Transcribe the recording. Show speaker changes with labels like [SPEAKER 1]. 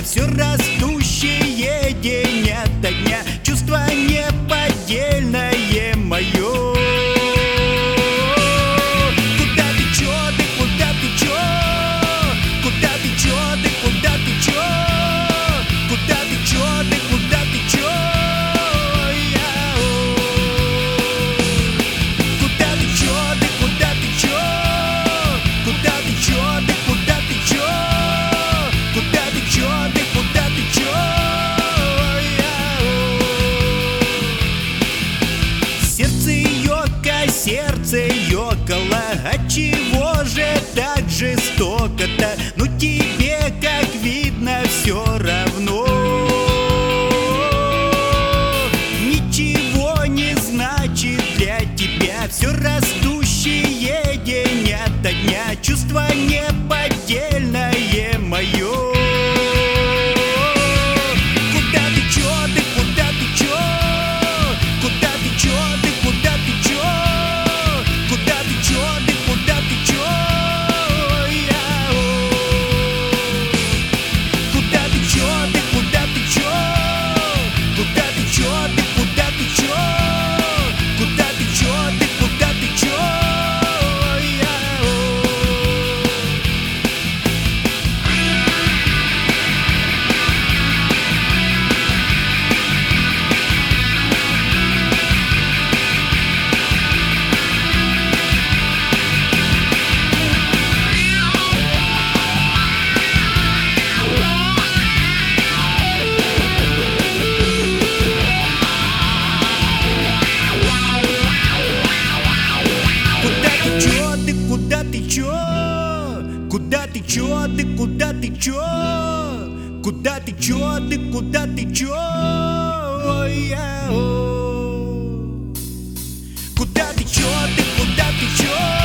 [SPEAKER 1] все растущее день ото дня. Чувство неподдельное мое. Куда ты чё, ты куда ты чё? Куда ты чё, ты куда ты чё? Куда ты чё, ты куда ты чё? Куда ты чё, ты куда ты чё? Куда ты чё, ты куда ты чё? Куда ты чё, ты куда ты чё? Сердце ёкало, отчего же так жестоко-то? Ну тебе, как видно, все равно. Ничего не значит для тебя все растущее день ото дня. Чувство неподдельное мое. Куда ты чё, ты куда ты чё? Куда ты чё, ты куда ты чё? Куда ты чё, ты куда ты чё? Куда ты чё, ты куда ты чё? Куда ты чё, ты куда ты чё? Куда ты чё, ты куда ты чё? Куда ты чё? Куда ты чё? Ты куда ты чё? Куда ты чё? Ты куда ты чё? Куда ты чё? Ты куда ты чё?